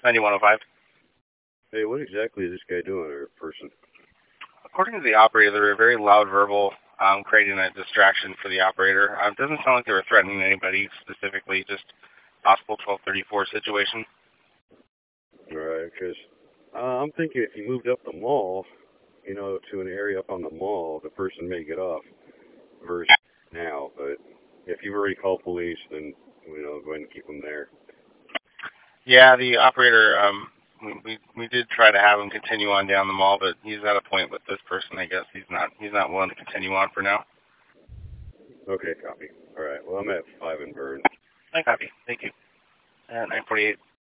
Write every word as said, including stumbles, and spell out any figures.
ninety-one oh five. Hey, what exactly is this guy doing, or person? According to the operator, they were very loud verbal, um, creating a distraction for the operator. Um, it doesn't sound like they were threatening anybody specifically, just possible twelve thirty-four situation. Right, because uh, I'm thinking if you moved up the mall, you know, to an area up on the mall, the person may get off versus now. But if you've already called police, then, you know, go ahead and keep them there. Yeah, the operator, um, we, we we did try to have him continue on down the mall, but he's at a point with this person. I guess he's not he's not willing to continue on for now. Okay, copy. All right. Well, I'm at five and Burn. I copy. Thank you. Uh, nine forty-eight.